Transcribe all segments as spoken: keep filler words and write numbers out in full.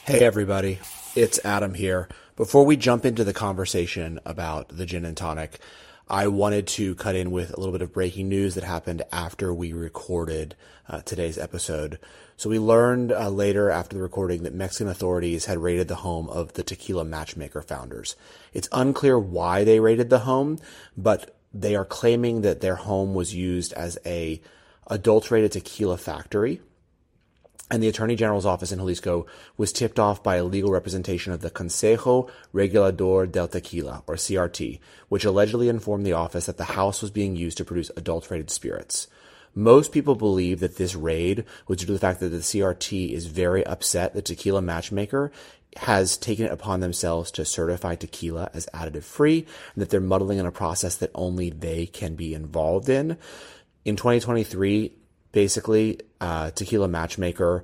Hey everybody, it's Adam here. Before we jump into the conversation about the gin and tonic, I wanted to cut in with a little bit of breaking news that happened after we recorded uh, today's episode. So we learned uh, later after the recording that Mexican authorities had raided the home of the Tequila Matchmaker founders. It's unclear why they raided the home, but they are claiming that their home was used as a adulterated tequila factory. And the Attorney General's office in Jalisco was tipped off by a legal representation of the Consejo Regulador del Tequila, or C R T, which allegedly informed the office that the house was being used to produce adulterated spirits. Most people believe that this raid was due to the fact that the C R T is very upset that Tequila Matchmaker has taken it upon themselves to certify tequila as additive-free, and that they're muddling in a process that only they can be involved in. In twenty twenty-three, basically, uh, Tequila Matchmaker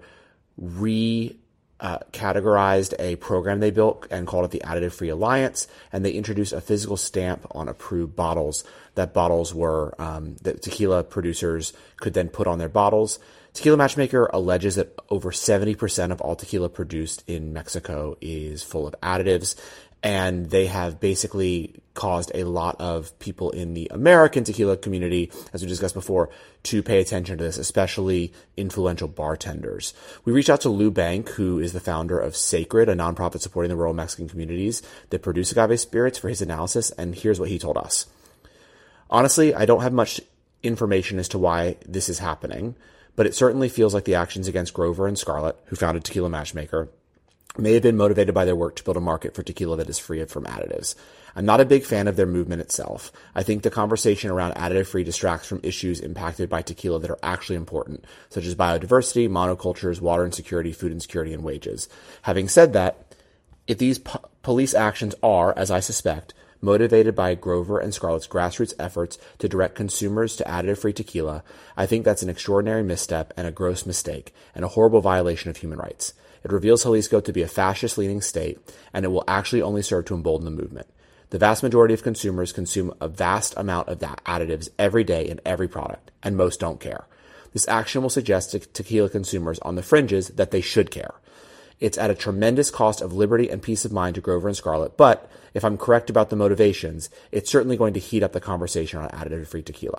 re uh, categorized a program they built and called it the Additive Free Alliance, and they introduced a physical stamp on approved bottles. That bottles were um, that tequila producers could then put on their bottles. Tequila Matchmaker alleges that over seventy percent of all tequila produced in Mexico is full of additives, and they have basically caused a lot of people in the American tequila community, as we discussed before, to pay attention to this, especially influential bartenders. We reached out to Lou Bank, who is the founder of Sacred, a nonprofit supporting the rural Mexican communities that produce agave spirits, for his analysis, and here's what he told us. Honestly, I don't have much information as to why this is happening, but it certainly feels like the actions against Grover and Scarlett, who founded Tequila Matchmaker, may have been motivated by their work to build a market for tequila that is free from additives. I'm not a big fan of their movement itself. I think the conversation around additive-free distracts from issues impacted by tequila that are actually important, such as biodiversity, monocultures, water insecurity, food insecurity, and wages. Having said that, if these po- police actions are, as I suspect, motivated by Grover and Scarlett's grassroots efforts to direct consumers to additive-free tequila, I think that's an extraordinary misstep and a gross mistake, and a horrible violation of human rights. It reveals Jalisco to be a fascist-leaning state, and it will actually only serve to embolden the movement. The vast majority of consumers consume a vast amount of that additives every day in every product, and most don't care. This action will suggest to tequila consumers on the fringes that they should care. It's at a tremendous cost of liberty and peace of mind to Grover and Scarlett, but if I'm correct about the motivations, it's certainly going to heat up the conversation on additive-free tequila.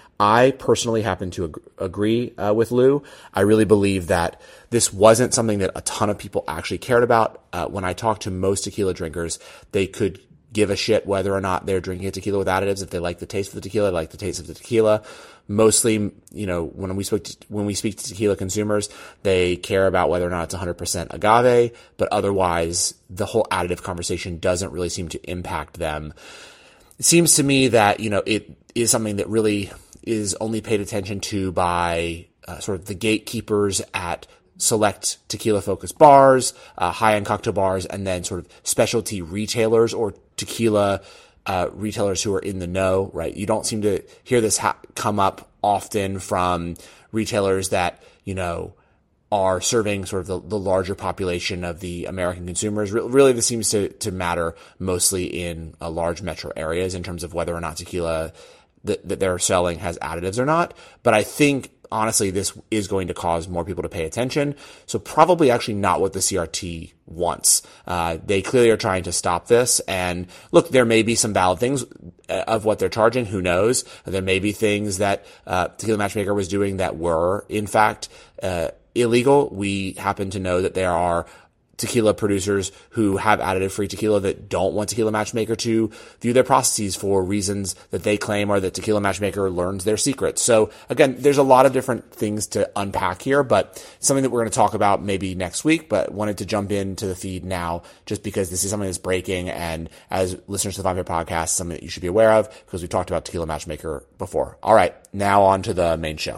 I personally happen to ag- agree uh, with Lou. I really believe that this wasn't something that a ton of people actually cared about. Uh, when I talked to most tequila drinkers, they could give a shit whether or not they're drinking a tequila with additives. If they like the taste of the tequila, they like the taste of the tequila. Mostly, you know, when we speak to, when we speak to tequila consumers, they care about whether or not it's one hundred percent agave, but otherwise, the whole additive conversation doesn't really seem to impact them. It seems to me that, you know, it is something that really is only paid attention to by uh, sort of the gatekeepers at select tequila-focused bars, uh, high-end cocktail bars, and then sort of specialty retailers or tequila uh, retailers who are in the know, right? You don't seem to hear this ha- come up often from retailers that, you know, are serving sort of the, the larger population of the American consumers. Re- really, this seems to, to matter mostly in uh, large metro areas in terms of whether or not tequila that, that they're selling has additives or not. But I think, honestly, this is going to cause more people to pay attention. So probably actually not what the C R T wants. Uh, they clearly are trying to stop this. And look, there may be some valid things of what they're charging. Who knows? There may be things that uh, Tequila Matchmaker was doing that were, in fact, uh, illegal. We happen to know that there are tequila producers who have additive-free tequila that don't want Tequila Matchmaker to view their processes for reasons that they claim are that Tequila Matchmaker learns their secrets. So again, there's a lot of different things to unpack here, but something that we're going to talk about maybe next week, but wanted to jump into the feed now just because this is something that's breaking, and as listeners to the Vine Pair Podcast, something that you should be aware of because we talked about Tequila Matchmaker before. All right, now on to the main show.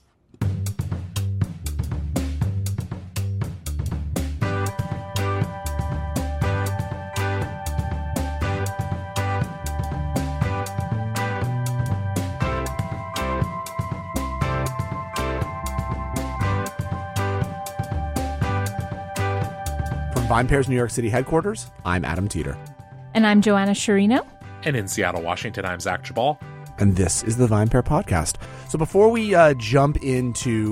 VinePair's New York City headquarters, I'm Adam Teeter. And I'm Joanna Sciarrino. And in Seattle, Washington, I'm Zach Chabal. And this is the VinePair Podcast. So before we uh, jump into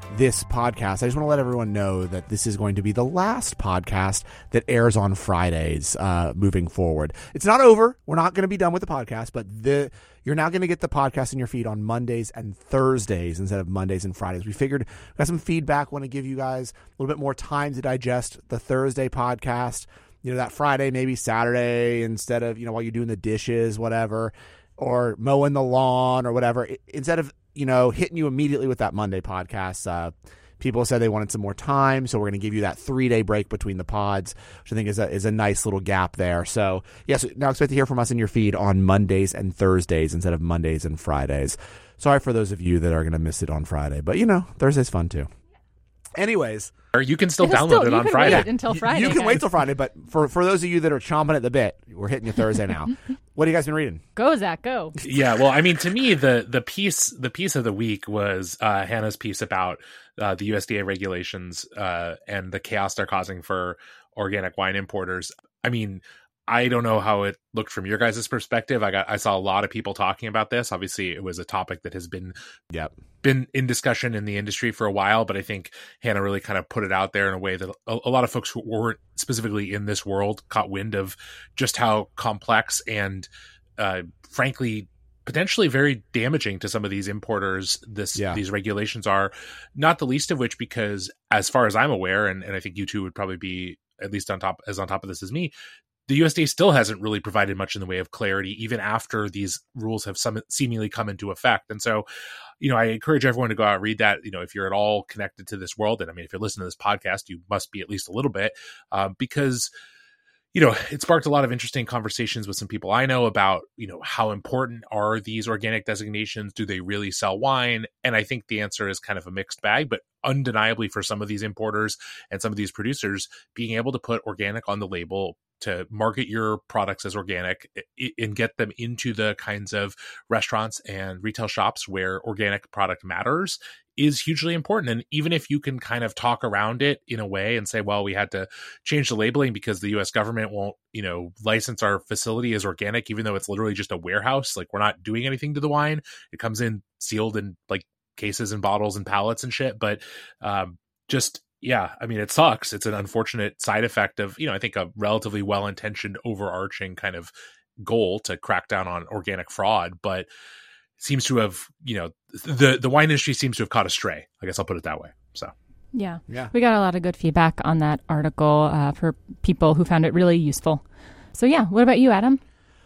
this podcast, I just want to let everyone know that this is going to be the last podcast that airs on Fridays uh, moving forward. It's not over. We're not going to be done with the podcast, but the you're now going to get the podcast in your feed on Mondays and Thursdays instead of Mondays and Fridays. We figured we got some feedback. Want to give you guys a little bit more time to digest the Thursday podcast. You know, that Friday, maybe Saturday instead of, you know, while you're doing the dishes, whatever, or mowing the lawn or whatever. Instead of, you know, hitting you immediately with that Monday podcast, uh, people said they wanted some more time, so we're going to give you that three-day break between the pods, which I think is a is a nice little gap there. So, yes, now expect to hear from us in your feed on Mondays and Thursdays instead of Mondays and Fridays. Sorry for those of you that are going to miss it on Friday, but, you know, Thursday's fun too. Anyways. Or you can still It'll download still, it you on can Friday. Wait until Friday. You can guys. wait till Friday, but for, for those of you that are chomping at the bit, we're hitting you Thursday now. What have you guys been reading? Go, Zach, go. Yeah, well, I mean, to me, the the piece the piece of the week was uh, Hannah's piece about uh, the U S D A regulations uh, and the chaos they're causing for organic wine importers. I mean, I don't know how it looked from your guys' perspective. I got I saw a lot of people talking about this. Obviously, it was a topic that has been Yep. been in discussion in the industry for a while, but I think Hannah really kind of put it out there in a way that a, a lot of folks who weren't specifically in this world caught wind of just how complex and uh, frankly potentially very damaging to some of these importers this Yeah. these regulations are, not the least of which because as far as I'm aware, and, and I think you two would probably be at least on top as on top of this as me, the U S D A still hasn't really provided much in the way of clarity, even after these rules have some, seemingly come into effect. And so, you know, I encourage everyone to go out and read that. You know, if you're at all connected to this world, and I mean, if you're listening to this podcast, you must be at least a little bit, uh, because, you know, it sparked a lot of interesting conversations with some people I know about, you know, how important are these organic designations? Do they really sell wine? And I think the answer is kind of a mixed bag, but undeniably for some of these importers and some of these producers, being able to put organic on the label to market your products as organic and get them into the kinds of restaurants and retail shops where organic product matters is hugely important. And even if you can kind of talk around it in a way and say, well, we had to change the labeling because the U S government won't, you know, license our facility as organic, even though it's literally just a warehouse. Like, we're not doing anything to the wine. It comes in sealed in like cases and bottles and pallets and shit. But um, just, yeah, I mean, it sucks. It's an unfortunate side effect of, you know, I think a relatively well-intentioned overarching kind of goal to crack down on organic fraud, but it seems to have, you know, the, the wine industry seems to have caught astray. I guess I'll put it that way. So, Yeah. Yeah. We got a lot of good feedback on that article uh, for people who found it really useful. So, yeah. What about you, Adam?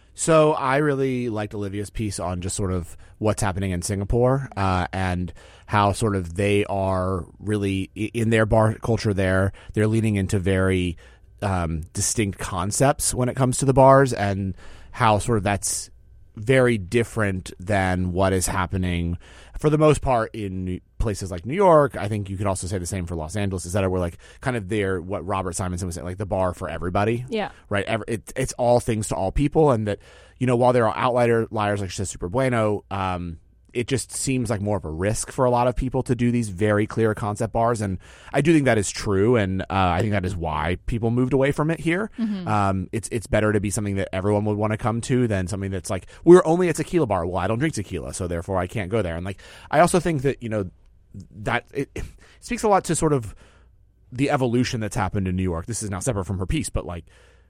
So I really liked Olivia's piece on just sort of what's happening in Singapore uh, and how sort of they are really in their bar culture there. They're leaning into very um, distinct concepts when it comes to the bars, and how sort of that's very different than what is happening for the most part in places like New York. I think you could also say the same for Los Angeles, is that we're like kind of there, what Robert Simonson was saying, like the bar for everybody. Yeah. Right. Every, it, it's all things to all people. And that, you know, while there are outlier liars like she says, Super Bueno, um, it just seems like more of a risk for a lot of people to do these very clear concept bars. And I do think that is true. And uh, I think that is why people moved away from it here. Mm-hmm. Um, it's it's better to be something that everyone would want to come to than something that's like, we're only a tequila bar. Well, I don't drink tequila, so therefore I can't go there. And like, I also think that, you know, that it, it speaks a lot to sort of the evolution that's happened in New York. This is now separate from her piece, but like,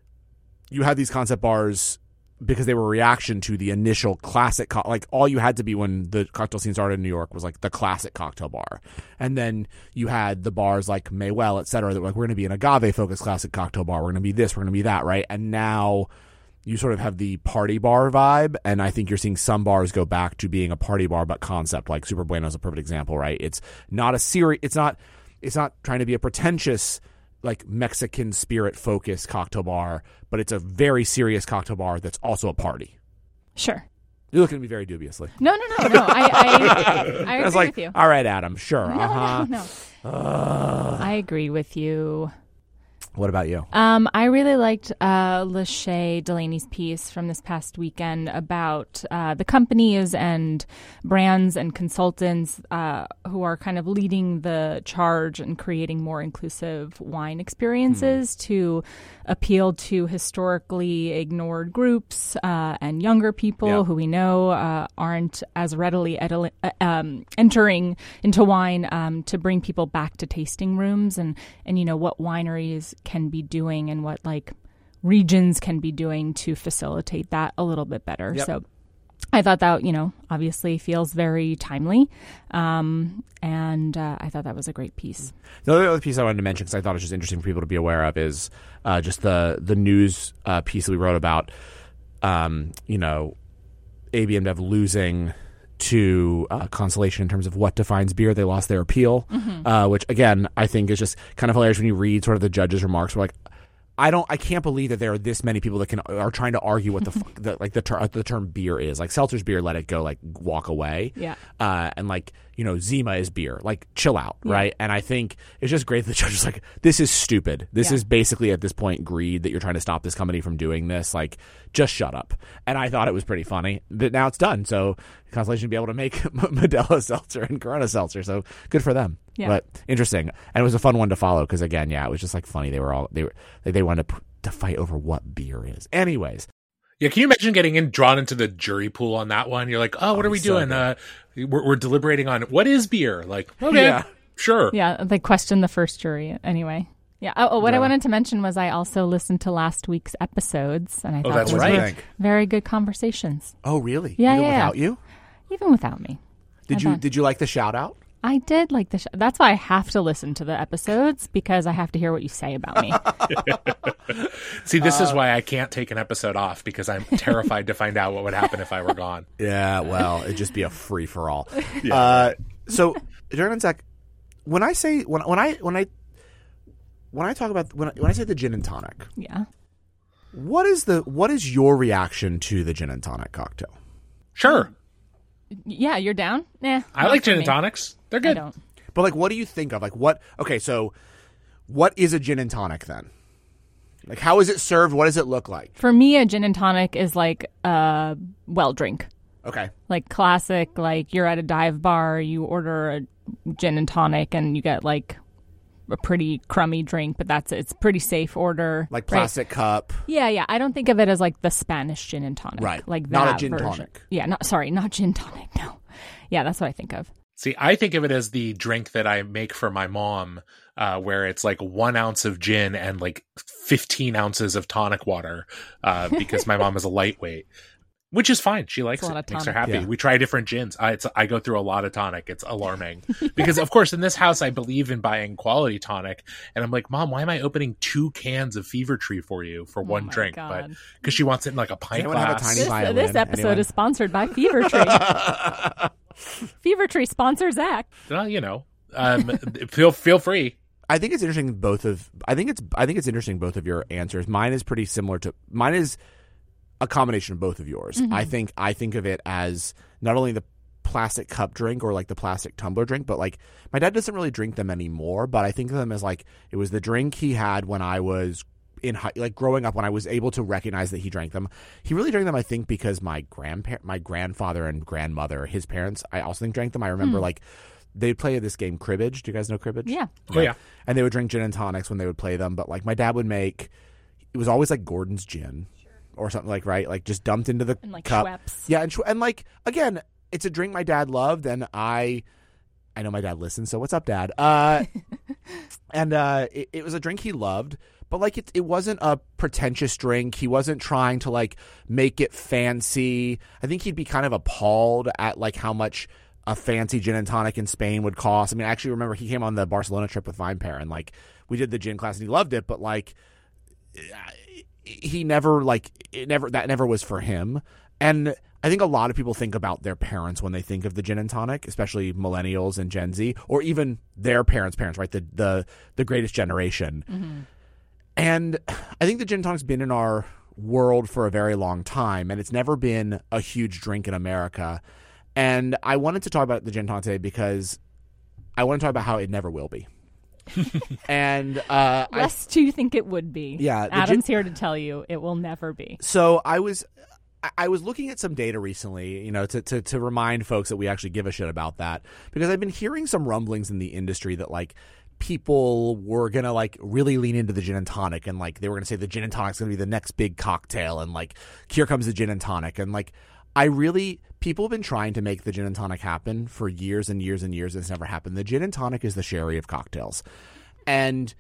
you had these concept bars because they were a reaction to the initial classic, co- like all you had to be when the cocktail scene started in New York was like the classic cocktail bar. And then you had the bars like Maywell, et cetera, that were like, we're going to be an agave focused classic cocktail bar. We're going to be this, we're going to be that. Right. And now you sort of have the party bar vibe. And I think you're seeing some bars go back to being a party bar, but concept, like Super Bueno is a perfect example, right? It's not a serious, it's not, it's not trying to be a pretentious, like Mexican spirit focused cocktail bar, but it's a very serious cocktail bar that's also a party. Sure. You're looking at me very dubiously. No, no, no, no. I, I, I agree I was like, with you. all right, Adam, sure. No, uh-huh. no, no. Uh. I agree with you. What about you? Um, I really liked uh, Lachey Delaney's piece from this past weekend about uh, the companies and brands and consultants uh, who are kind of leading the charge and creating more inclusive wine experiences hmm. to appeal to historically ignored groups uh, and younger people yeah. who we know uh, aren't as readily edil- uh, um, entering into wine um, to bring people back to tasting rooms and, and, you know, what wineries can be doing and what like regions can be doing to facilitate that a little bit better. Yep. So I thought that, you know, obviously feels very timely. Um, and uh, I thought that was a great piece. The other piece I wanted to mention, because I thought it was just interesting for people to be aware of, is uh, just the, the news uh, piece that we wrote about, um, you know, A B InBev losing to uh, Constellation in terms of what defines beer. They lost their appeal, mm-hmm. uh, which again I think is just kind of hilarious when you read sort of the judges' remarks. We're like, I don't, I can't believe that there are this many people that can are trying to argue what the fuck, the, like the ter- the term beer is. Like Seltzer's beer, let it go, like walk away. Yeah. Uh, and like you know, Zima is beer, like chill out, yeah. right? And I think it's just great that the judge is like, this is stupid. This yeah. is basically at this point greed that you're trying to stop this company from doing this. Like, just shut up. And I thought it was pretty funny that now it's done. So Constellation will be able to make Modelo Seltzer and Corona Seltzer. So good for them. Yeah. But interesting, and it was a fun one to follow because again, yeah, it was just like funny. They were all they were like, they wanted to, to fight over what beer is. Anyways, yeah, can you imagine getting in drawn into the jury pool on that one? You're like, oh, what oh, are we so doing? Uh, we're, we're deliberating on what is beer. Like, okay, yeah. sure, yeah. They questioned the first jury anyway. Yeah. Oh, oh what yeah. I wanted to mention was I also listened to last week's episodes, and I oh, thought that's those right. were very good conversations. Oh, really? Yeah, Even yeah. Without you? Even without me. Did I you thought. Did you like the shout out? I did like the show. That's why I have to listen to the episodes, because I have to hear what you say about me. See, this uh, is why I can't take an episode off, because I'm terrified to find out what would happen if I were gone. Yeah, well, it'd just be a free for all. Yeah. Uh, so, Jordan and Zach, when I say when when I when I when I talk about when I, when I say the gin and tonic, yeah, what is the what is your reaction to the gin and tonic cocktail? Sure. Yeah, you're down? Nah. I like gin and tonics. They're good. I don't. But like, what do you think of? Like, what? Okay, so what is a gin and tonic then? Like, how is it served? What does it look like? For me, a gin and tonic is like a well drink. Okay. Like classic, like you're at a dive bar, you order a gin and tonic, and you get like a pretty crummy drink, but that's it. It's a pretty safe order. Like plastic right? cup. Yeah, yeah. I don't think of it as like the Spanish gin and tonic. Right. Like not that a gin version. tonic. Yeah, not sorry, not gin tonic, no. Yeah, that's what I think of. See, I think of it as the drink that I make for my mom, uh, where it's like one ounce of gin and like fifteen ounces of tonic water, uh, because my mom is a lightweight. Which is fine. She likes it. Makes her happy. Yeah. We try different gins. I, it's, I go through a lot of tonic. It's alarming. Because, of course, in this house, I believe in buying quality tonic. And I'm like, Mom, why am I opening two cans of Fever Tree for you for one oh drink? God. But because she wants it in like a pint glass. A tiny this, violin? this episode Anyone? is sponsored by Fever Tree. Fever Tree sponsors Zach. Well, you know, um, feel feel free. I think it's interesting. Both of I think it's I think it's interesting. Both of your answers. Mine is pretty similar to mine is. A combination of both of yours. Mm-hmm. I think I think of it as not only the plastic cup drink or like the plastic tumbler drink, but like my dad doesn't really drink them anymore, but I think of them as like it was the drink he had when I was in high, like growing up, when I was able to recognize that he drank them. He really drank them, I think, because my grandpa- my grandfather and grandmother, his parents, I also think drank them. I remember mm. like they'd play this game cribbage. Do you guys know cribbage? Yeah. Oh yeah. And they would drink gin and tonics when they would play them, but like my dad would make it was always like Gordon's gin. Or something like, right? Like just dumped into the and like cup. Schweppes. Yeah, and, and like, again, it's a drink my dad loved, and I I know my dad listens, so what's up, Dad? Uh, and uh, it, it was a drink he loved, but like it, it wasn't a pretentious drink. He wasn't trying to like make it fancy. I think he'd be kind of appalled at like how much a fancy gin and tonic in Spain would cost. I mean, I actually remember he came on the Barcelona trip with VinePair, and like we did the gin class, and he loved it, but like he never like it never that never was for him. And I think a lot of people think about their parents when they think of the gin and tonic, especially millennials and Gen Z, or even their parents' parents, right? The the the greatest generation. Mm-hmm. And I think the gin and tonic's been in our world for a very long time, and it's never been a huge drink in America. And I wanted to talk about the gin and tonic today because I want to talk about how it never will be. and uh, lest you think it would be. Yeah, Adam's gin- here to tell you it will never be. So I was. I was looking at some data recently, you know, to, to, to remind folks that we actually give a shit about that, because I've been hearing some rumblings in the industry that like people were going to like really lean into the gin and tonic, and like they were going to say the gin and tonic's going to be the next big cocktail, and like here comes the gin and tonic. And like I really, people have been trying to make the gin and tonic happen for years and years and years, and it's never happened. The gin and tonic is the sherry of cocktails. And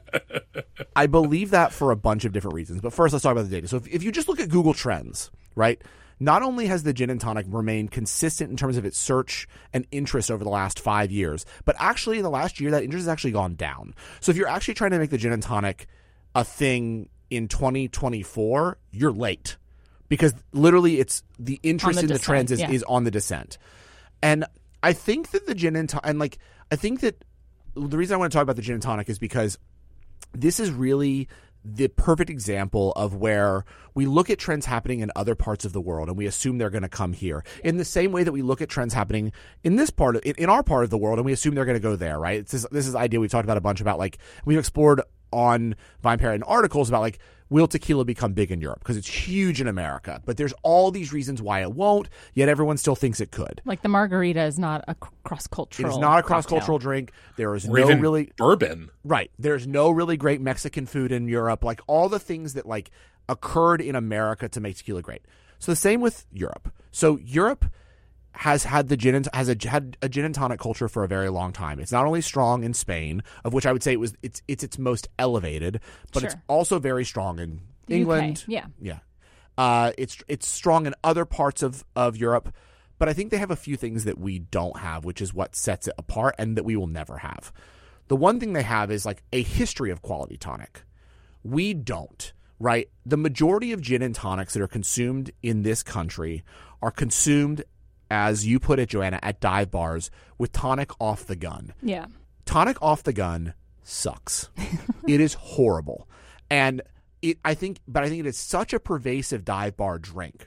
I believe that for a bunch of different reasons. But first, let's talk about the data. So if, if you just look at Google Trends, right, not only has the gin and tonic remained consistent in terms of its search and interest over the last five years, but actually in the last year, that interest has actually gone down. So if you're actually trying to make the gin and tonic a thing in twenty twenty-four, you're late. Because literally it's the interest the in descent, the trends is, yeah. is on the descent. And I think that the gin and tonic, and like, I think that the reason I want to talk about the gin and tonic is because this is really the perfect example of where we look at trends happening in other parts of the world and we assume they're going to come here in the same way that we look at trends happening in this part of, in our part of the world, and we assume they're going to go there, right? It's this, this is the idea we've talked about a bunch about, like we've explored on VinePair and articles about like, will tequila become big in Europe? Because it's huge in America, but there's all these reasons why it won't, yet everyone still thinks it could. Like the margarita is not a cross-cultural It is not a cross-cultural cocktail. drink. There is or no even really bourbon. Right. There's no really great Mexican food in Europe. Like all the things that like occurred in America to make tequila great. So the same with Europe. So Europe has had the gin and, has a, had a gin and tonic culture for a very long time. It's not only strong in Spain, of which I would say it was it's it's its most elevated, but Sure. it's also very strong in The England. U K, yeah. Yeah. Uh, it's it's strong in other parts of, of Europe, but I think they have a few things that we don't have, which is what sets it apart and that we will never have. The one thing they have is like a history of quality tonic. We don't, right? The majority of gin and tonics that are consumed in this country are consumed, as you put it, Joanna, at dive bars with tonic off the gun. Yeah. Tonic off the gun sucks. It is horrible. And it, I think, but I think it is such a pervasive dive bar drink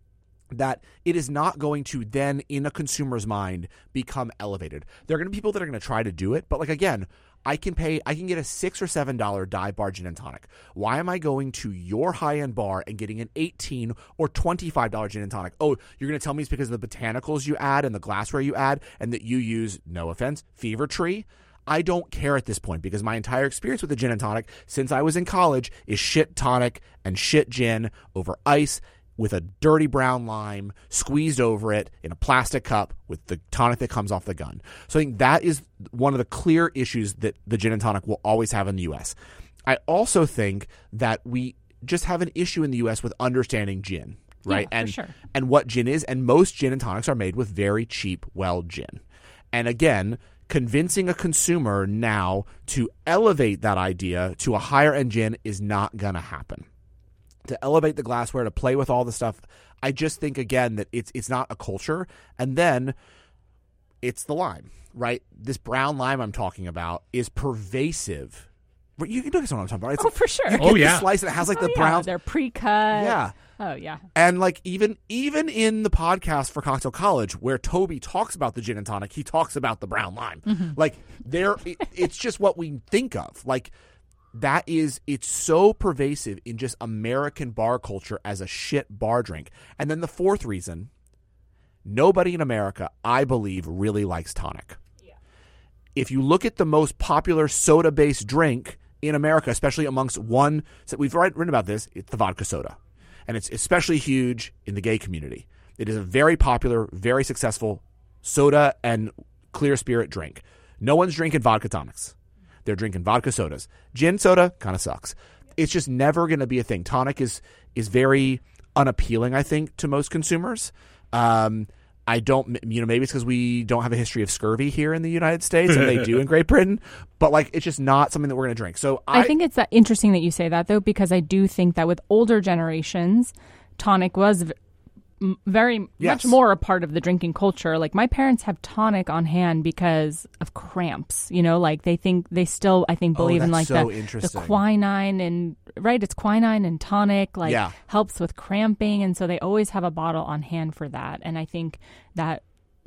that it is not going to then, in a consumer's mind, become elevated. There are going to be people that are going to try to do it, but like again, I can pay, I can get a six or seven dollar dive bar gin and tonic. Why am I going to your high end bar and getting an eighteen or twenty five dollar gin and tonic? Oh, you're going to tell me it's because of the botanicals you add and the glassware you add, and that you use, no offense, Fever Tree. I don't care at this point because my entire experience with the gin and tonic since I was in college is shit tonic and shit gin over ice with a dirty brown lime squeezed over it in a plastic cup with the tonic that comes off the gun. So I think that is one of the clear issues that the gin and tonic will always have in the U S. I also think that we just have an issue in the U S with understanding gin, right? Yeah, and for sure. and what gin is, and most gin and tonics are made with very cheap well gin. And again, convincing a consumer now to elevate that idea to a higher end gin is not going to happen. To elevate the glassware, to play with all the stuff, I just think, again, that it's it's not a culture. And then it's the lime, right? This brown lime I'm talking about is pervasive. You can notice what I'm talking about. It's, Oh, for sure. You get Oh, the yeah. slice and it has like Oh, the yeah, brown. They're pre-cut. Yeah. Oh, yeah. And like even even in the podcast for Cocktail College, where Toby talks about the gin and tonic, he talks about the brown lime. Mm-hmm. Like there, it, it's just what we think of. Like that is, it's so pervasive in just American bar culture as a shit bar drink. And then the fourth reason, nobody in America, I believe, really likes tonic. Yeah. If you look at the most popular soda-based drink in America, especially amongst one, so we've written about this, it's the vodka soda. And it's especially huge in the gay community. It is a very popular, very successful soda and clear spirit drink. No one's drinking vodka tonics. They're drinking vodka sodas. Gin soda kind of sucks. It's just never going to be a thing. Tonic is is very unappealing, I think, to most consumers. Um, I don't, you know, maybe it's because we don't have a history of scurvy here in the United States, and they do in Great Britain. But like, it's just not something that we're going to drink. So I, I think it's that interesting that you say that, though, because I do think that with older generations, tonic was v- m- very Yes. much more a part of the drinking culture. Like my parents have tonic on hand because of cramps. You know, like they think they still, I think, Oh, believe in that's like so the, the interesting. quinine and right. It's quinine and tonic, like Yeah. helps with cramping, and so they always have a bottle on hand for that. And I think that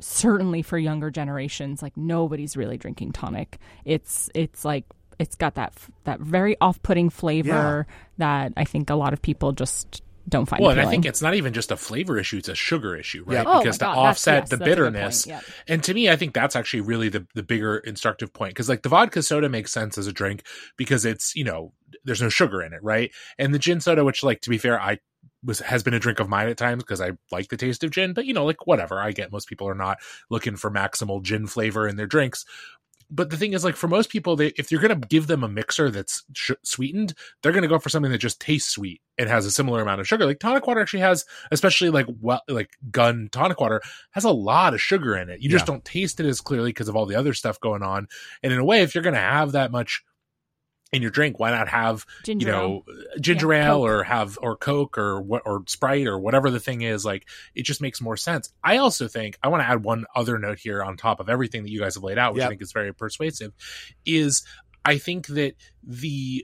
certainly for younger generations, like nobody's really drinking tonic. It's it's like it's got that that very off-putting flavor yeah. that I think a lot of people just don't find well, appealing. And I think it's not even just a flavor issue; it's a sugar issue, right? Yeah. Oh because to God, offset yes, the bitterness, yep. and to me, I think that's actually really the the bigger instructive point. Because like the vodka soda makes sense as a drink because it's, you know, there's no sugar in it, right? And the gin soda, which, like, to be fair, I was has been a drink of mine at times because I like the taste of gin, but, you know, like, whatever. I get most people are not looking for maximal gin flavor in their drinks. But the thing is, like, for most people, they, if you're going to give them a mixer that's sh- sweetened, they're going to go for something that just tastes sweet and has a similar amount of sugar. Like tonic water actually has, especially like well, like Gun tonic water has a lot of sugar in it. You just yeah. don't taste it as clearly because of all the other stuff going on. And in a way, if you're going to have that much in your drink, why not have, ginger you know, ale. ginger yeah, ale Coke. or have, or Coke or what, or Sprite or whatever the thing is. Like, it just makes more sense. I also think, I want to add one other note here on top of everything that you guys have laid out, which yep. I think is very persuasive, is I think that the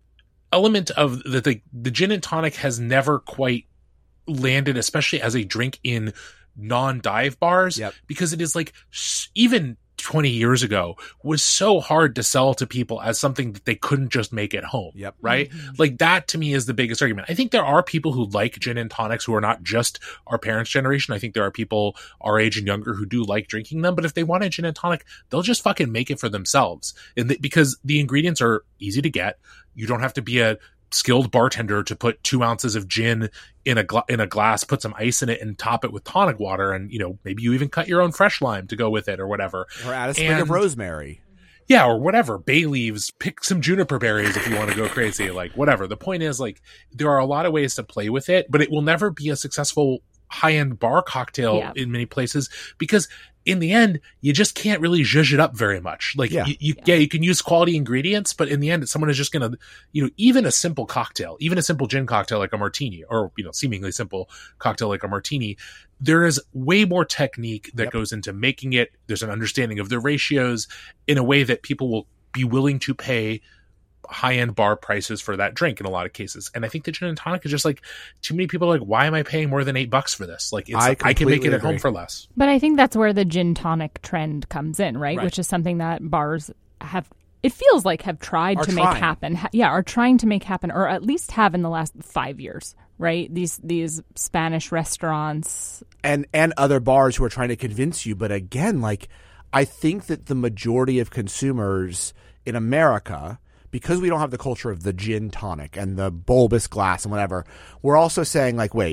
element of the, the, the gin and tonic has never quite landed, especially as a drink in non-dive bars, yep. because it is like, even twenty years ago was so hard to sell to people as something that they couldn't just make at home. Yep. Right. Mm-hmm. Like that to me is the biggest argument. I think there are people who like gin and tonics who are not just our parents' generation. I think there are people our age and younger who do like drinking them, but if they want a gin and tonic, they'll just fucking make it for themselves. And th- because the ingredients are easy to get. You don't have to be a skilled bartender to put two ounces of gin in a gla- in a glass, put some ice in it, and top it with tonic water. And, you know, maybe you even cut your own fresh lime to go with it or whatever. Or add a sprig and, of rosemary. Yeah, or whatever. Bay leaves, pick some juniper berries if you want to go crazy. Like, whatever. The point is, like, there are a lot of ways to play with it, but it will never be a successful high-end bar cocktail yeah. in many places because in the end, you just can't really zhuzh it up very much. Like, yeah. You, you, yeah. yeah, you can use quality ingredients, but in the end, someone is just going to, you know, even a simple cocktail, even a simple gin cocktail like a martini, or, you know, seemingly simple cocktail like a martini, there is way more technique that yep. goes into making it. There's an understanding of the ratios in a way that people will be willing to pay high-end bar prices for that drink in a lot of cases. And I think the gin and tonic is just like, too many people are like, why am I paying more than eight bucks for this? Like, it's, I, I can make it at agree. home for less. But I think that's where the gin tonic trend comes in, right? right. Which is something that bars have, it feels like have tried are to trying. make happen. Ha- yeah, are trying to make happen, or at least have in the last five years, right? These these Spanish restaurants. And, and other bars who are trying to convince you. But again, like, I think that the majority of consumers in America, because we don't have the culture of the gin tonic and the bulbous glass and whatever, we're also saying, like, wait,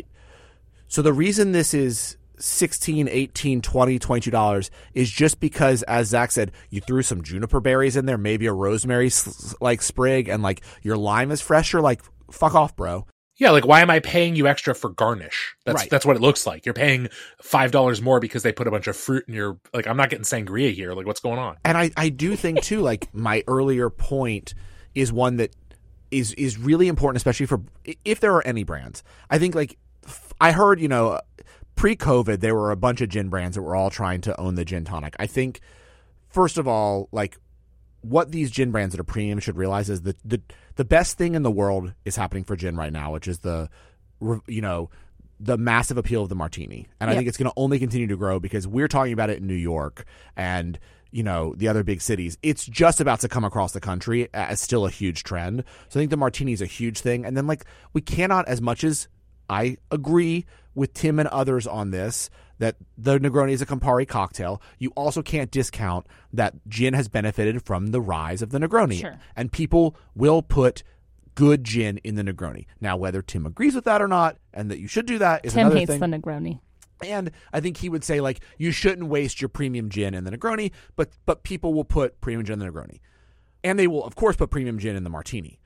so the reason this is sixteen, eighteen, twenty, twenty-two dollars is just because, as Zach said, you threw some juniper berries in there, maybe a rosemary like sprig, and like your lime is fresher. Like, fuck off, bro. Yeah, like, why am I paying you extra for garnish? That's right. that's what it looks like. You're paying five dollars more because they put a bunch of fruit in your, like, I'm not getting sangria here. Like, what's going on? And I, I do think, too, like, my earlier point is one that is is really important, especially for if there are any brands. I think, like, I heard, you know, pre-COVID, there were a bunch of gin brands that were all trying to own the gin tonic. I think, first of all, like, what these gin brands that are premium should realize is that the the best thing in the world is happening for gin right now, which is the, you know, the massive appeal of the martini. And yep. I think it's going to only continue to grow because we're talking about it in New York and, you know, the other big cities. It's just about to come across the country as still a huge trend. So I think the martini is a huge thing. And then, like, we cannot, as much as I agree with Tim and others on this, that the Negroni is a Campari cocktail, you also can't discount that gin has benefited from the rise of the Negroni. Sure. And people will put good gin in the Negroni. Now, whether Tim agrees with that or not, and that you should do that is Tim another hates thing. the Negroni. And I think he would say, like, you shouldn't waste your premium gin in the Negroni, but but people will put premium gin in the Negroni. And they will, of course, put premium gin in the martini.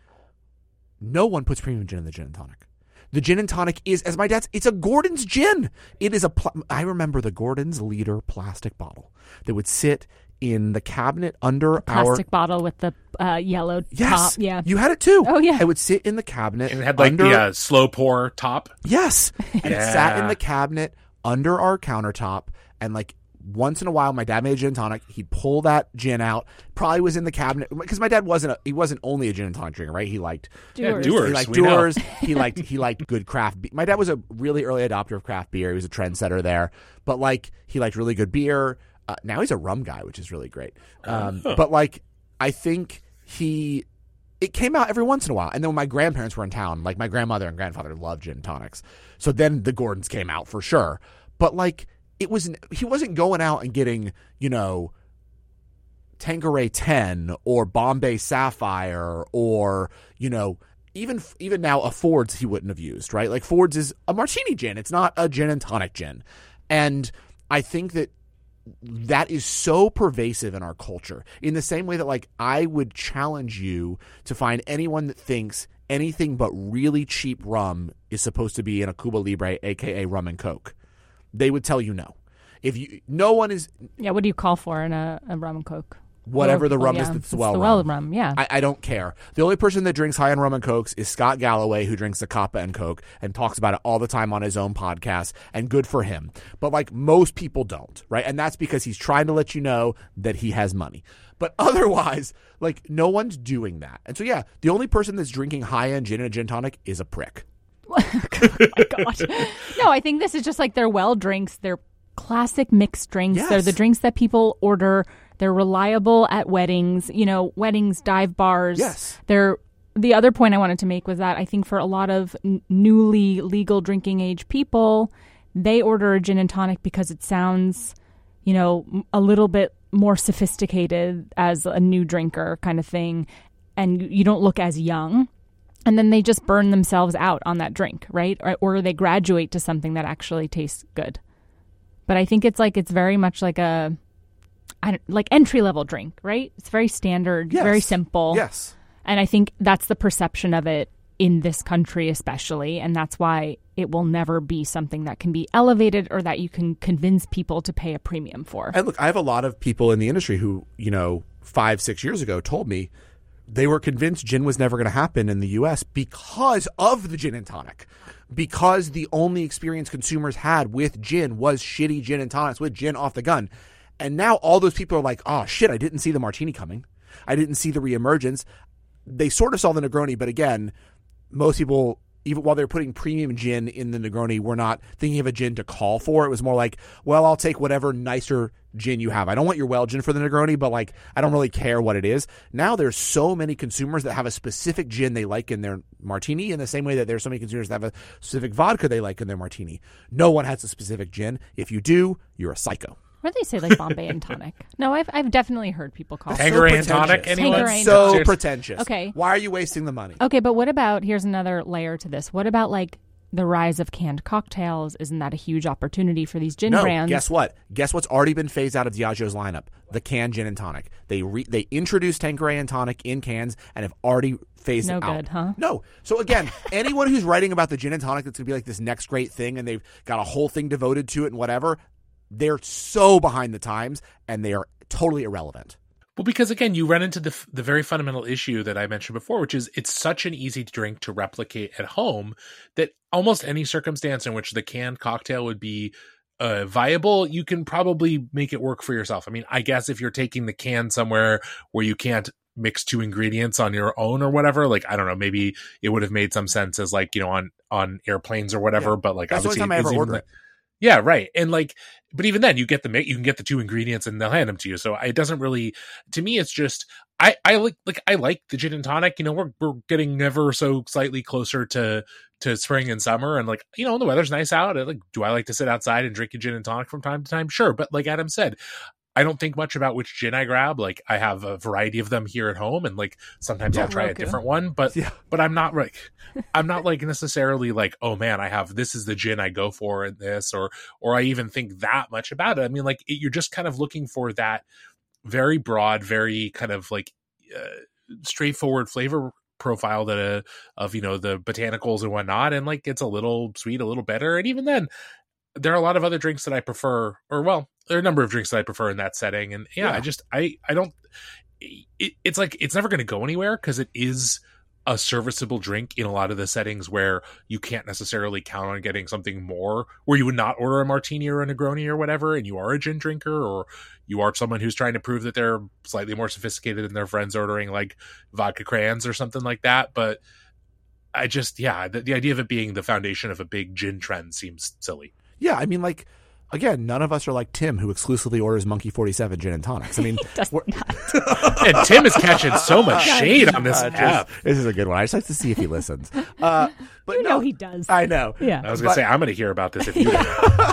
No one puts premium gin in the gin and tonic. The gin and tonic is, as my dad's, it's a Gordon's gin. It is a, pl- I remember the Gordon's liter plastic bottle that would sit in the cabinet under the plastic our... Plastic bottle with the uh, yellow yes, top. Yeah. You had it too. Oh, yeah. It would sit in the cabinet. And it had, like, under, the uh, slow pour top. Yes. And yeah. it sat in the cabinet under our countertop, and, like, once in a while, my dad made a gin and tonic. He'd pull that gin out. Probably was in the cabinet because my dad wasn't a, he wasn't only a gin and tonic drinker, right? He liked Dewar's. Yeah, Dewar's. He liked We know. Dewar's. He liked he liked good craft. Be- my dad was a really early adopter of craft beer. He was a trendsetter there, but like he liked really good beer. Uh, now he's a rum guy, which is really great. Um, Huh. But like I think he. It came out every once in a while. And then when my grandparents were in town, like my grandmother and grandfather loved gin and tonics. So then the Gordons came out for sure. But like it was, he wasn't going out and getting, you know, Tanqueray ten or Bombay Sapphire or, you know, even even now a Ford's he wouldn't have used, right? Like Ford's is a martini gin. It's not a gin and tonic gin. And I think that that is so pervasive in our culture in the same way that like I would challenge you to find anyone that thinks anything but really cheap rum is supposed to be in a Cuba Libre, aka rum and coke. They would tell you no. If you, no one is Yeah, what do you call for in a, a rum and coke? whatever the Well, rum yeah, is that's it's well the rum. well rum, yeah. I, I don't care. The only person that drinks high-end rum and cokes is Scott Galloway, who drinks the Kappa and Coke and talks about it all the time on his own podcast, and good for him. But like most people don't, right? And that's because he's trying to let you know that he has money. But otherwise, like no one's doing that. And so yeah, the only person that's drinking high-end gin and a gin tonic is a prick. Oh my God. No, I think this is just like their well drinks. They're classic mixed drinks. Yes. They're the drinks that people order. They're reliable at weddings, you know, weddings, dive bars. Yes. They're the other point I wanted to make was that I think for a lot of n- newly legal drinking age people, they order a gin and tonic because it sounds, you know, m- a little bit more sophisticated as a new drinker kind of thing. And you don't look as young. And then they just burn themselves out on that drink, right? Or, or they graduate to something that actually tastes good. But I think it's like, it's very much like a, I don't, like entry level drink, right? It's very standard, Yes. very simple. Yes. And I think that's the perception of it in this country, especially. And that's why it will never be something that can be elevated or that you can convince people to pay a premium for. And look, I have a lot of people in the industry who, you know, five, six years ago told me they were convinced gin was never going to happen in the U S because of the gin and tonic. Because the only experience consumers had with gin was shitty gin and tonics with gin off the gun. And now all those people are like, oh, shit, I didn't see the martini coming. I didn't see the reemergence. They sort of saw the Negroni, but again, most people, even while they're putting premium gin in the Negroni, were not thinking of a gin to call for. It was more like, well, I'll take whatever nicer gin you have. I don't want your well gin for the Negroni, but like, I don't really care what it is. Now there's so many consumers that have a specific gin they like in their martini in the same way that there's so many consumers that have a specific vodka they like in their martini. No one has a specific gin. If you do, you're a psycho. Or they say like Bombay and tonic. No, I've I've definitely heard people call it. Tanqueray and tonic, pretentious. anyone? Tanqueray and So Seriously. pretentious. Okay. Why are you wasting the money? Okay, but what about, here's another layer to this. What about like the rise of canned cocktails? Isn't that a huge opportunity for these gin No, brands? guess what? Guess what's already been phased out of Diageo's lineup? The canned gin and tonic. They re- they introduced Tanqueray and tonic in cans and have already phased No it out. good, huh? No. So again, anyone who's writing about the gin and tonic that's going to be like this next great thing and they've got a whole thing devoted to it and whatever, they're so behind the times and they are totally irrelevant. Well, because again, you run into the the very fundamental issue that I mentioned before, which is it's such an easy drink to replicate at home that almost any circumstance in which the canned cocktail would be uh, viable, you can probably make it work for yourself. I mean, I guess if you're taking the can somewhere where you can't mix two ingredients on your own or whatever, like, I don't know, maybe it would have made some sense as like, you know, on, on airplanes or whatever, Yeah. but like, That's the only obviously time I it's ever even order like- it. Yeah, right. And like, but even then you get the, you can get the two ingredients and they'll hand them to you. So it doesn't really, to me, it's just, I, I like, like, I like the gin and tonic, you know, we're, we're getting ever so slightly closer to, to spring and summer. And like, you know, the weather's nice out. And like, do I like to sit outside and drink a gin and tonic from time to time? Sure. But like Adam said, I don't think much about which gin I grab. Like I have a variety of them here at home and like sometimes Yeah, I'll try a Roku. different one, but, Yeah. but I'm not like, I'm not like necessarily like, oh man, I have, this is the gin I go for in this, or, or I even think that much about it. I mean, like it, you're just kind of looking for that very broad, very kind of like uh, straightforward flavor profile that uh, of, you know, the botanicals and whatnot. And like, it's a little sweet, a little bitter. And even then, there are a lot of other drinks that I prefer, or well, there are a number of drinks that I prefer in that setting. And yeah, Yeah. I just, I, I don't, it, it's like, it's never going to go anywhere because it is a serviceable drink in a lot of the settings where you can't necessarily count on getting something more, where you would not order a martini or a Negroni or whatever, and you are a gin drinker, or you are someone who's trying to prove that they're slightly more sophisticated than their friends ordering like vodka crayons or something like that. But I just, yeah, the, the idea of it being the foundation of a big gin trend seems silly. Yeah, I mean, like, again, none of us are like Tim, who exclusively orders Monkey forty-seven gin and tonics. I mean, we're not. And Tim is catching so much shade on this uh, app. Just, this is a good one. I just like to see if he listens. Uh, but you no, know he does. I know. Yeah. I was going to say, I'm going to hear about this if you do.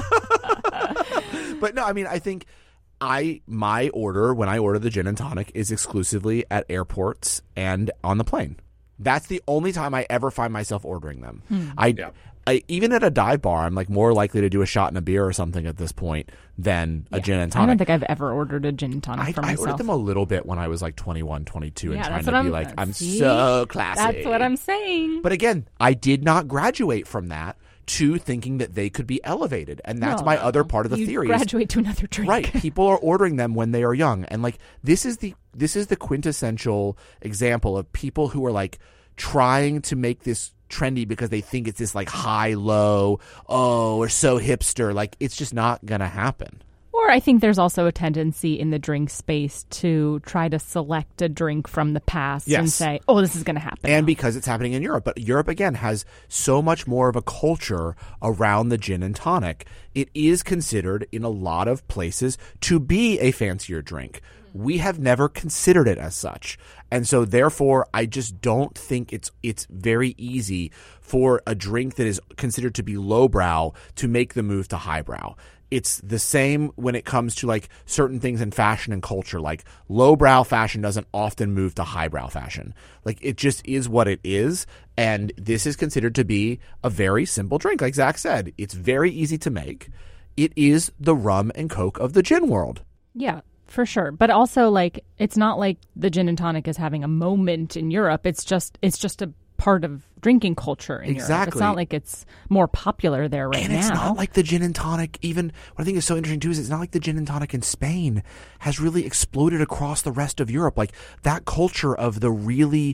But no, I mean, I think I my order when I order the gin and tonic is exclusively at airports and on the plane. That's the only time I ever find myself ordering them. Hmm. I, yeah. I even at a dive bar, I'm like more likely to do a shot and a beer or something at this point than a yeah. gin and tonic. I don't think I've ever ordered a gin and tonic I, for I myself. ordered them a little bit when I was like twenty-one, twenty-two yeah, and trying to to I'm, be like, I'm see? so classy. That's what I'm saying. But again, I did not graduate from that to thinking that they could be elevated. And that's no, my no. other part of the you theory. Graduate to another drink. Right. People are ordering them when they are young. And like this is the this is the quintessential example of people who are like trying to make this trendy because they think it's this like high low, oh, we're so hipster. Like it's just not gonna happen. Or I think there's also a tendency in the drink space to try to select a drink from the past yes. and say, oh, this is going to happen. And now. because it's happening in Europe. But Europe, again, has so much more of a culture around the gin and tonic. It is considered in a lot of places to be a fancier drink. We have never considered it as such. And so therefore, I just don't think it's it's very easy for a drink that is considered to be lowbrow to make the move to highbrow. It's the same when it comes to like certain things in fashion and culture. Like lowbrow fashion doesn't often move to highbrow fashion. Like it just is what it is. And this is considered to be a very simple drink. Like Zach said, it's very easy to make. It is the rum and coke of the gin world. Yeah, for sure. But also like it's not like the gin and tonic is having a moment in Europe. It's just it's just a part of drinking culture in exactly. Europe. It's not like it's more popular there right and now. And it's not like the gin and tonic, even what I think is so interesting too is it's not like the gin and tonic in Spain has really exploded across the rest of Europe. Like that culture of the really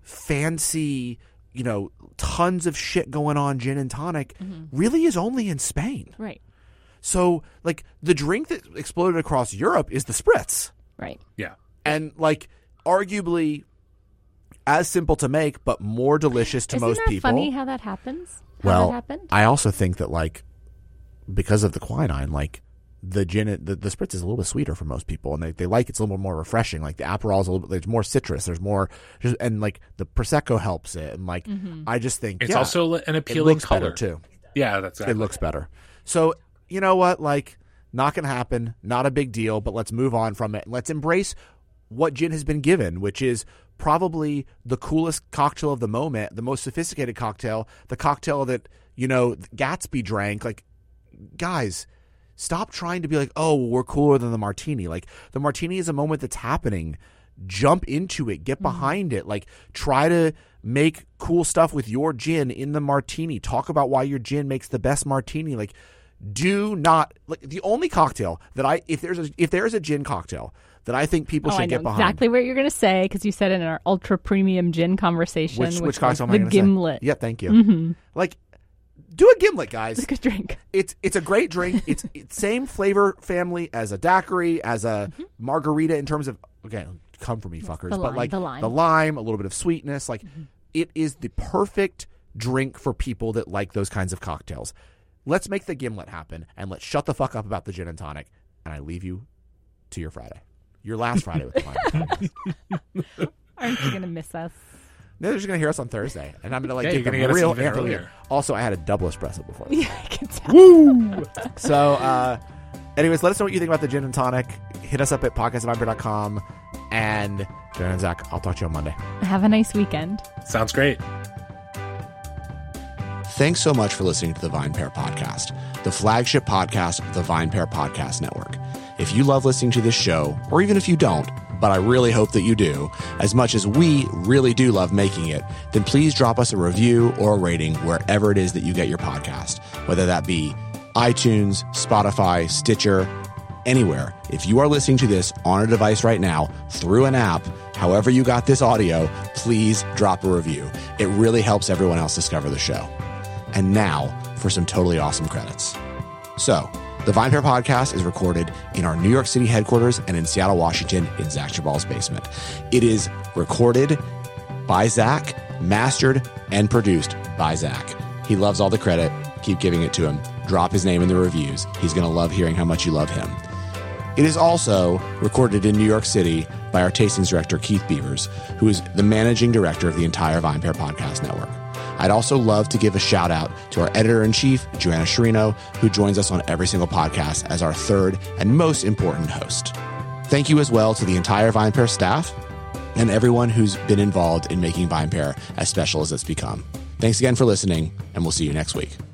fancy, you know, tons of shit going on gin and tonic mm-hmm. really is only in Spain. Right. So like the drink that exploded across Europe is the spritz. Right. Yeah. And like arguably as simple to make, but more delicious to Isn't most that people. Funny how that happens. How well, that happened? I also think that like because of the quinine, like the gin, the, the spritz is a little bit sweeter for most people, and they, they like it's a little more refreshing. Like the Aperol is a little bit, there's more citrus, there's more, just, and like the Prosecco helps it, and like mm-hmm. I just think it's yeah, also an appealing it looks color better too. Yeah, that's exactly it looks better. So you know what, like not gonna happen, not a big deal, but let's move on from it. Let's embrace what gin has been given, which is probably the coolest cocktail of the moment, the most sophisticated cocktail, the cocktail that, you know, Gatsby drank. Like, guys, stop trying to be like, oh, we're cooler than the martini. Like, the martini is a moment that's happening. Jump into it. Get behind mm-hmm. it. Like, try to make cool stuff with your gin in the martini. Talk about why your gin makes the best martini. Like, do not, like, the only cocktail that I, if there's a, if there's a gin cocktail that I think people oh, should I know get behind. Exactly what you're going to say, because you said it in our ultra premium gin conversation. Which, which, which cocktail am I the going to say? gimlet. Yeah, thank you. Mm-hmm. Like, do a gimlet, guys. It's a good drink. It's it's a great drink. It's, it's same flavor family as a daiquiri, as a mm-hmm. margarita in terms of, okay, come for me, fuckers. The but lime, like the lime. the lime, a little bit of sweetness. Like, mm-hmm. it is the perfect drink for people that like those kinds of cocktails. Let's make the gimlet happen, and let's shut the fuck up about the gin and tonic. And I leave you to your Friday. Your last Friday with the Final. Aren't you going to miss us? No, they're just going to hear us on Thursday. And I'm going to like yeah, give them get real even Anthony. earlier. Also, I had a double espresso before. Yeah, I can tell. Woo! So, uh, anyways, let us know what you think about the gin and tonic. Hit us up at podcast at vine pair dot com. And Darren and Zach, I'll talk to you on Monday. Have a nice weekend. Sounds great. Thanks so much for listening to the VinePair Podcast, the flagship podcast of the VinePair Podcast Network. If you love listening to this show, or even if you don't, but I really hope that you do, as much as we really do love making it, then please drop us a review or a rating wherever it is that you get your podcast, whether that be iTunes, Spotify, Stitcher, anywhere. If you are listening to this on a device right now through an app, however you got this audio, please drop a review. It really helps everyone else discover the show. And now for some totally awesome credits. So, the VinePair podcast is recorded in our New York City headquarters and in Seattle, Washington, in Zach Geballe's basement. It is recorded by Zach, mastered, and produced by Zach. He loves all the credit. Keep giving it to him. Drop his name in the reviews. He's going to love hearing how much you love him. It is also recorded in New York City by our tastings director, Keith Beavers, who is the managing director of the entire VinePair Podcast Network. I'd also love to give a shout out to our editor-in-chief, Joanna Sherino, who joins us on every single podcast as our third and most important host. Thank you as well to the entire VinePair staff and everyone who's been involved in making VinePair as special as it's become. Thanks again for listening, and we'll see you next week.